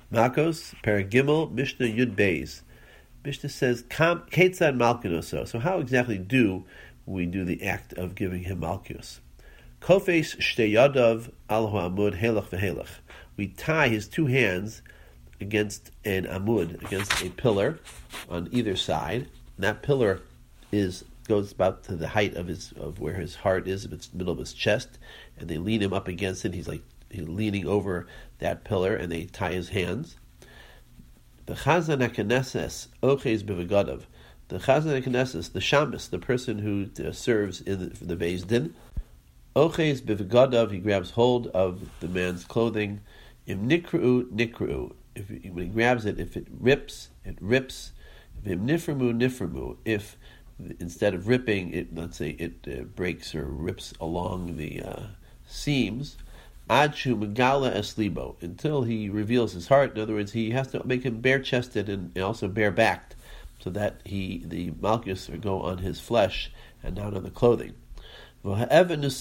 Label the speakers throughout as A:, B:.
A: Makos, Paragimel, Mishnah Yud Beis. Mishnah says, Ketzad Malkunoso. So how exactly do we do the act of giving him Malkus? Kofes Shtei Yadav Alhu Amud Helach V'Helach. We tie his two hands against an amud, against a pillar on either side. And that pillar goes about to the height of where his heart is, it's the middle of his chest, and they lean him up against it. He's leaning over that pillar, and they tie his hands. The Chazan HaKnesses Oches B'Vegadav. The Chazan HaKnesses, the Shamus, the person who serves in the Beis Din, Oches B'Vegadav, he grabs hold of the man's clothing. Im Nikru, Nikru. When he grabs it, if it rips, it rips. Im Niframu, Niframu. If instead of ripping, let's say it breaks or rips along the seams, Adshu Megala Eslibo, until he reveals his heart. In other words, he has to make him bare-chested and also bare-backed, so that the malchus will go on his flesh and not on the clothing. And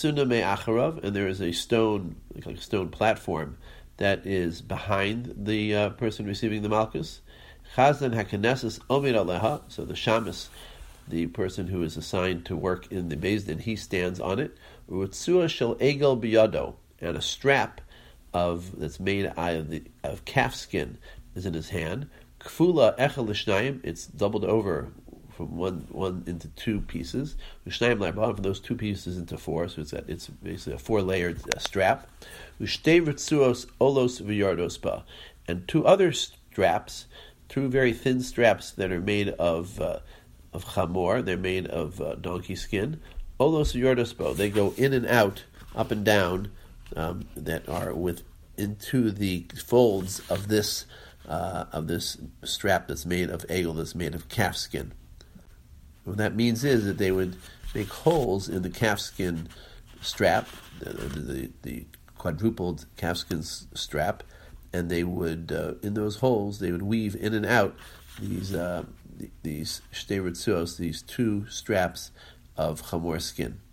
A: there is a stone, like a stone platform, that is behind the person receiving the malchus. Chazan HaKnesses Omer Aleha, so the shamus, the person who is assigned to work in the Beis Din, he stands on it. Utzua shel egel biyado, and a strap that's made of calf skin is in his hand. Kfula echel l'shnayim, it's doubled over from one into two pieces. L'shnayim la'arba, from those two pieces into four, so it's basically a four-layered strap. Ushtei ritzuos olos v'yardos ba, and two other straps, two very thin straps that are made of chamor, they're made of donkey skin. Olos v'yardos ba, they go in and out, up and down, that are into the folds of this strap that's made of egel, that's made of calf skin. What that means is that they would make holes in the calfskin strap, the quadrupled calfskin strap, and they would, in those holes, they would weave in and out these shtei ritzuos, these two straps of chamor skin.